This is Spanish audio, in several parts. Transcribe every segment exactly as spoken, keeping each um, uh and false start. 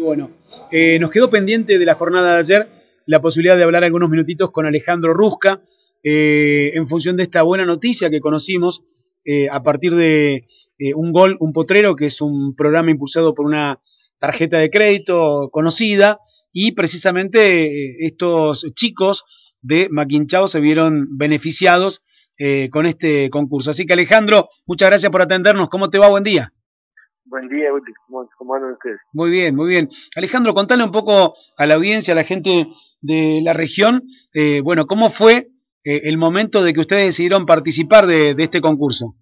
bueno. Eh, nos quedó pendiente de la jornada de ayer la posibilidad de hablar algunos minutitos con Alejandro Rusca, eh, en función de esta buena noticia que conocimos eh, a partir de eh, Un Gol, Un Potrero, que es un programa impulsado por una tarjeta de crédito conocida, y precisamente eh, estos chicos de Maquinchao se vieron beneficiados eh, con este concurso. Así que, Alejandro, muchas gracias por atendernos. ¿Cómo te va? Buen día. Buen día, ¿cómo, cómo andan ustedes? Muy bien, muy bien. Alejandro, contale un poco a la audiencia, a la gente de la región, eh, bueno, ¿cómo fue eh, el momento de que ustedes decidieron participar de, de este concurso?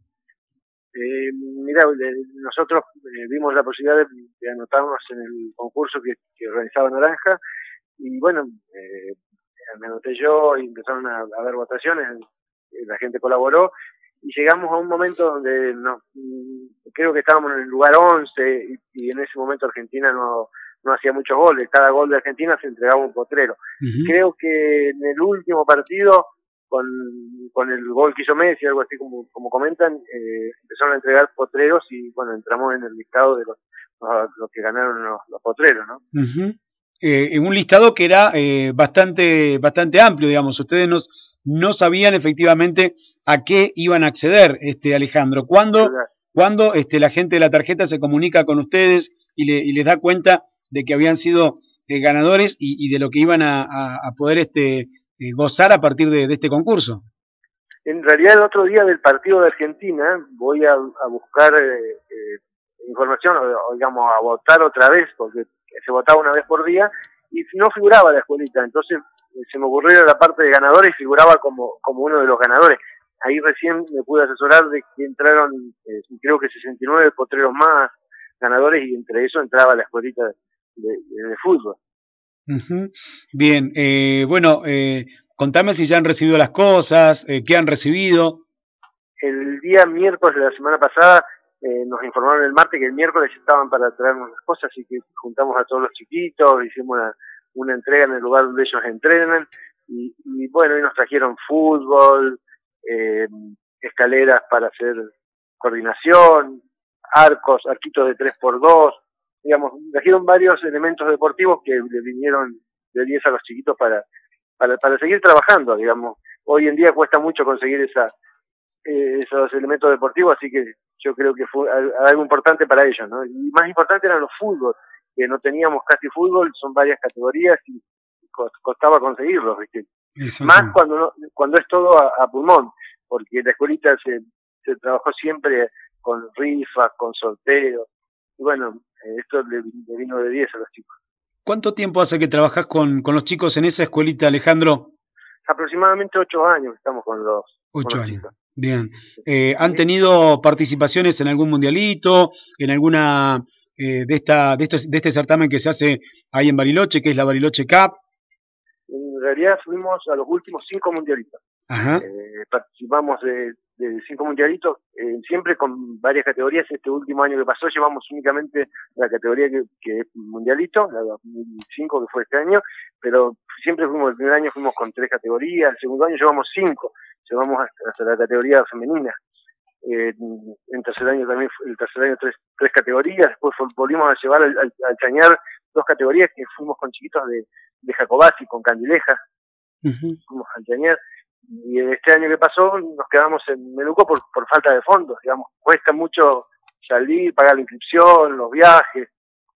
Eh, mira, nosotros eh, vimos la posibilidad de, de anotarnos en el concurso que, que organizaba Naranja y bueno, eh, me anoté yo y empezaron a, a haber votaciones, eh, la gente colaboró y llegamos a un momento donde no, creo que estábamos en el lugar once y, y en ese momento Argentina no, no hacía muchos goles, cada gol de Argentina se entregaba un potrero. Uh-huh. Creo que en el último partido con, con el gol que hizo Messi, algo así como, como comentan, eh, empezaron a entregar potreros y bueno, entramos en el listado de los, los, los que ganaron los, los potreros, ¿no? Uh-huh. Eh, en un listado que era eh, bastante, bastante amplio, digamos. Ustedes no, no sabían efectivamente a qué iban a acceder, este Alejandro. ¿Cuándo, ¿cuándo este, la gente de la tarjeta se comunica con ustedes y, le, y les da cuenta de que habían sido eh, ganadores y, y de lo que iban a, a, a poder este, eh, gozar a partir de, de este concurso? En realidad, el otro día del partido de Argentina voy a, a buscar eh, eh, información, o, o digamos, a votar otra vez, porque se votaba una vez por día, y no figuraba la escuelita, entonces se me ocurrió la parte de ganadores y figuraba como, como uno de los ganadores. Ahí recién me pude asesorar de que entraron, eh, creo que sesenta y nueve potreros más ganadores, y entre eso entraba la escuelita de, de, de fútbol. Uh-huh. Bien, eh, bueno, eh, contame si ya han recibido las cosas, eh, qué han recibido. El día miércoles de la semana pasada eh, nos informaron el martes que el miércoles estaban para traernos las cosas, así que juntamos a todos los chiquitos, hicimos una, una entrega en el lugar donde ellos entrenan, y, y bueno, y nos trajeron fútbol, eh, escaleras para hacer coordinación, arcos, arquitos de tres por dos, digamos, trajeron varios elementos deportivos que le vinieron de diez a los chiquitos para, para, para seguir trabajando, digamos. Hoy en día cuesta mucho conseguir esa Eh, esos elementos deportivos, así que yo creo que fue algo importante para ellos, ¿no? Y más importante eran los fútbol, que no teníamos casi fútbol, son varias categorías y costaba conseguirlos, ¿viste? Más cuando no, cuando es todo a, a pulmón, porque la escuelita se, se trabajó siempre con rifas, con sorteos, y bueno, esto le, le vino de diez a los chicos. ¿Cuánto tiempo hace que trabajás con, con los chicos en esa escuelita, Alejandro? Aproximadamente ocho años estamos con los, ocho con los años. chicos. Bien. Eh, ¿Han tenido participaciones en algún mundialito, en alguna eh, de esta de, estos, de este certamen que se hace ahí en Bariloche, que es la Bariloche Cup? En realidad fuimos a los últimos cinco mundialitos. Ajá. Eh, participamos de, de cinco mundialitos, eh, siempre con varias categorías. Este último año que pasó llevamos únicamente la categoría que, que es mundialito, la dos mil cinco, que fue este año, pero siempre fuimos, el primer año fuimos con tres categorías, el segundo año llevamos cinco, llevamos hasta, hasta la categoría femenina. Eh, en tercer año también, el tercer año tres, tres categorías, después volvimos a llevar al, al, al Chañar dos categorías, que fuimos con chiquitos de, de Jacobasi, con Candileja, uh-huh. Fuimos al Chañar, y este año que pasó nos quedamos en Meluco por, por falta de fondos, digamos, cuesta mucho salir, pagar la inscripción, los viajes,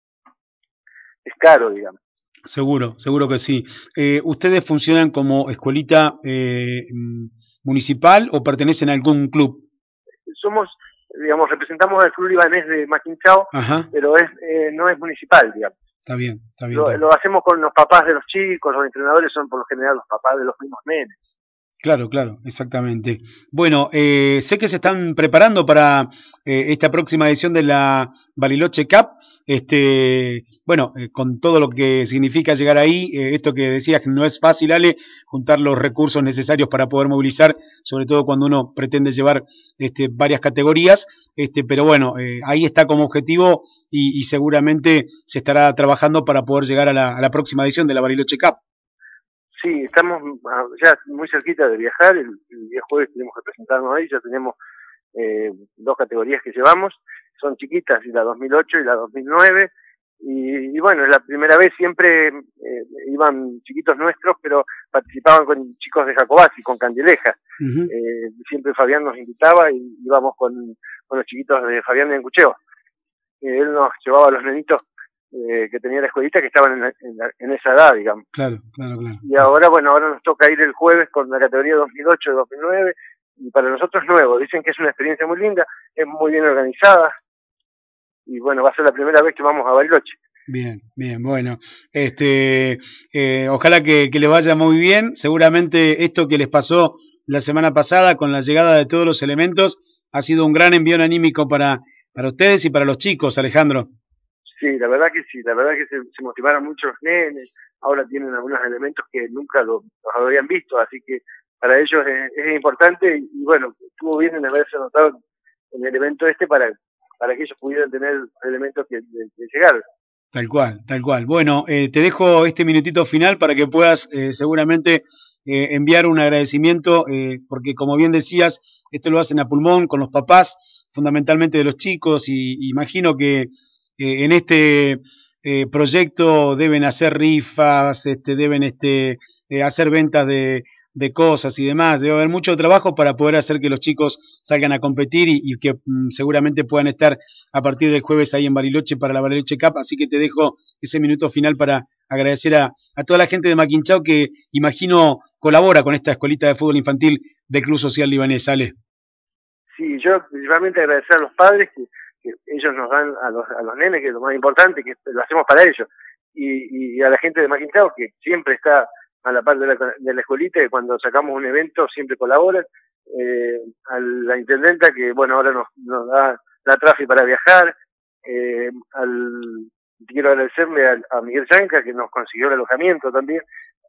es caro, digamos. Seguro, seguro que sí. Eh, ¿Ustedes funcionan como escuelita eh, municipal o pertenecen a algún club? Somos, digamos, representamos al club libanés de Maquinchao, Ajá. pero es eh, no es municipal, digamos. Está bien, está bien. Lo, está bien. lo hacemos con los papás de los chicos, los entrenadores son por lo general los papás de los mismos nenes. Claro, claro, exactamente. Bueno, eh, sé que se están preparando para eh, esta próxima edición de la Bariloche Cup. Este, bueno, eh, con todo lo que significa llegar ahí, eh, esto que decías que no es fácil, Ale, juntar los recursos necesarios para poder movilizar, sobre todo cuando uno pretende llevar este, varias categorías. Este, pero bueno, eh, ahí está como objetivo y, y seguramente se estará trabajando para poder llegar a la, a la próxima edición de la Bariloche Cup. Sí, estamos ya muy cerquita de viajar, el, el día jueves tenemos que presentarnos ahí, ya tenemos eh, dos categorías que llevamos, son chiquitas, la dos mil ocho y la dos mil nueve, Y, y bueno, la primera vez siempre eh, iban chiquitos nuestros, pero participaban con chicos de Jacobasi, con Candileja. Uh-huh. eh, siempre Fabián nos invitaba y íbamos con, con los chiquitos de Fabián de Encucheo. Eh, él nos llevaba a los nenitos eh, que tenía la escuelita que estaban en, la, en, la, en esa edad, digamos. Claro, claro, claro. Y ahora, bueno, ahora nos toca ir el jueves con la categoría dos mil ocho, dos mil nueve, y para nosotros es nuevo. Dicen que es una experiencia muy linda, es muy bien organizada, y bueno, va a ser la primera vez que vamos a Bariloche. Bien, bien, bueno, este, eh, ojalá que, que les vaya muy bien. Seguramente esto que les pasó la semana pasada con la llegada de todos los elementos ha sido un gran envío anímico para, para ustedes y para los chicos, Alejandro. Sí, la verdad que sí, la verdad que se, se motivaron mucho los nenes, ahora tienen algunos elementos que nunca lo, los habían visto, así que para ellos es, es importante y, y bueno, estuvo bien en haberse anotado en el evento este para, para que ellos pudieran tener elementos que de, de llegar. Tal cual, tal cual. Bueno, eh, te dejo este minutito final para que puedas eh, seguramente eh, enviar un agradecimiento, eh, porque como bien decías, esto lo hacen a pulmón con los papás, fundamentalmente de los chicos, y, y imagino que eh, en este eh, proyecto deben hacer rifas, este, deben este, eh, hacer ventas de, de cosas y demás. Debe haber mucho trabajo para poder hacer que los chicos salgan a competir y, y que mm, seguramente puedan estar a partir del jueves ahí en Bariloche para la Bariloche Cup, así que te dejo ese minuto final para agradecer a, a toda la gente de Maquinchao que imagino colabora con esta escuelita de fútbol infantil del Club Social Libanés, Ale. Sí, yo principalmente agradecer a los padres que, que ellos nos dan a los, a los nenes, que es lo más importante, que lo hacemos para ellos, y, y a la gente de Maquinchao que siempre está a la par de la, de la escuelita, que cuando sacamos un evento siempre colaboran, eh, a la intendenta que bueno ahora nos, nos da la trafi para viajar, eh, al, quiero agradecerle a, a Miguel Chanca que nos consiguió el alojamiento también,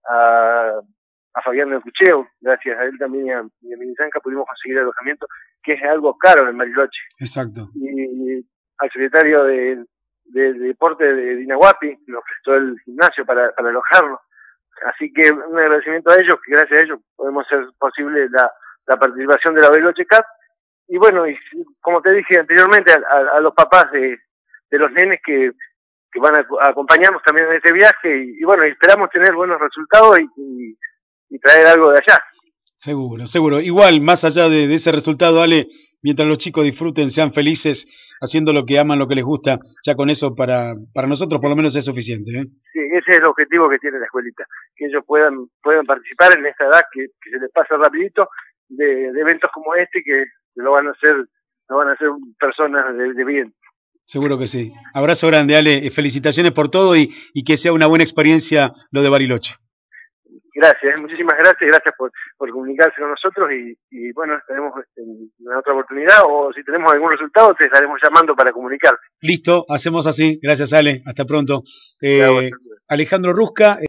a, a Fabián del Cucheo, gracias a él también y a, y a Miguel Chanca pudimos conseguir el alojamiento, que es algo caro en Bariloche. Exacto. Y, y al secretario de, de, de deporte de Dinahuapi, nos prestó el gimnasio para, para alojarnos. Así que un agradecimiento a ellos, que gracias a ellos podemos hacer posible la, la participación de la Bariloche Cup. Y bueno, y como te dije anteriormente, a, a, a los papás de, de los nenes que, que van a, a acompañarnos también en este viaje. Y, y bueno, esperamos tener buenos resultados y, y, y traer algo de allá. Seguro, seguro. Igual, más allá de, de ese resultado, Ale, mientras los chicos disfruten, sean felices, haciendo lo que aman, lo que les gusta, ya con eso para, para nosotros por lo menos es suficiente, ¿eh? Sí, ese es el objetivo que tiene la escuelita, que ellos puedan puedan participar en esta edad que, que se les pasa rapidito, de, de eventos como este que lo van a hacer, lo van a hacer personas de, de bien. Seguro que sí. Abrazo grande, Ale, felicitaciones por todo y, y que sea una buena experiencia lo de Bariloche. Gracias, muchísimas gracias, gracias por, por comunicarse con nosotros y, y bueno, estaremos en una otra oportunidad o si tenemos algún resultado te estaremos llamando para comunicar. Listo, hacemos así. Gracias, Ale. Hasta pronto. Eh, Alejandro Rusca.